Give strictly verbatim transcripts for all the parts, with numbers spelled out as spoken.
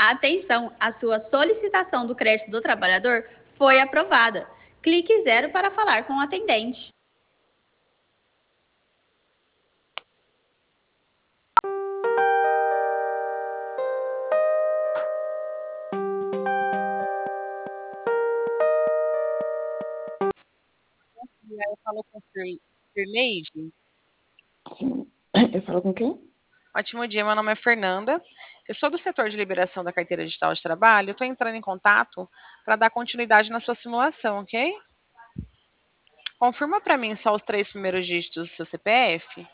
Atenção, a sua solicitação do crédito do trabalhador foi aprovada. Clique zero para falar com o atendente. E aí eu falo com Sir Sirleide? Sim. Eu falo com quem? Ótimo dia, meu nome é Fernanda. Eu sou do setor de liberação da carteira digital de trabalho. Estou entrando em contato para dar continuidade na sua simulação, ok? Confirma para mim só os três primeiros dígitos do seu C P F.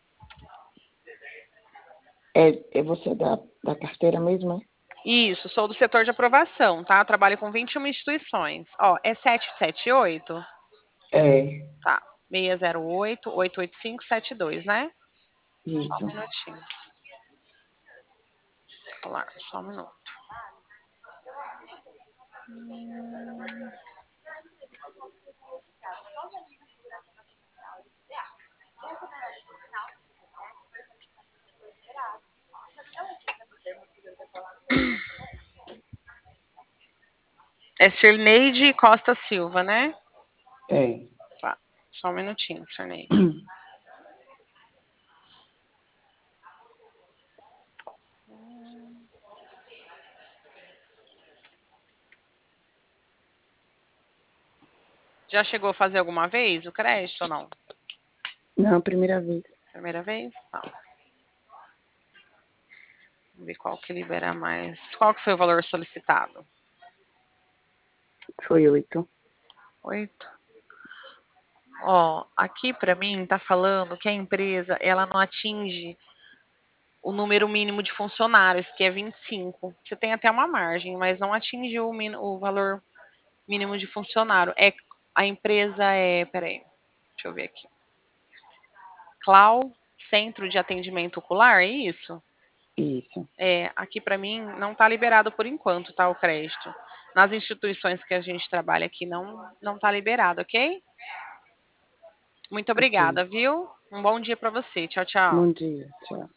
É, é você da, da carteira mesmo, é? Isso, sou do setor de aprovação, tá? Trabalho com vinte e uma instituições. Ó, é sete sete oito? É, Tá. seis zero oito, oito oito cinco, sete dois, né? Só um isso. minutinho. Vamos lá, só um minuto. Hum. É Sirneide Costa Silva, né? É. Tá. Só um minutinho, Sirneide. Já chegou a fazer alguma vez o crédito ou não? Não, primeira vez. Primeira vez? Tá. Vamos ver qual que libera mais. Qual que foi o valor solicitado? Foi oito. Oito. Ó, aqui para mim tá falando que a empresa ela não atinge o número mínimo de funcionários, que é vinte e cinco. Você tem até uma margem, mas não atingiu o, min- o valor mínimo de funcionário. É a empresa é, peraí, deixa eu ver aqui. Clau Centro de Atendimento Ocular, é isso? Isso. É, aqui para mim não está liberado por enquanto, tá, o crédito. Nas instituições que a gente trabalha aqui não não está liberado, ok? Muito Ok. obrigada, viu? Um bom dia para você. Tchau, tchau. Bom dia. Tchau.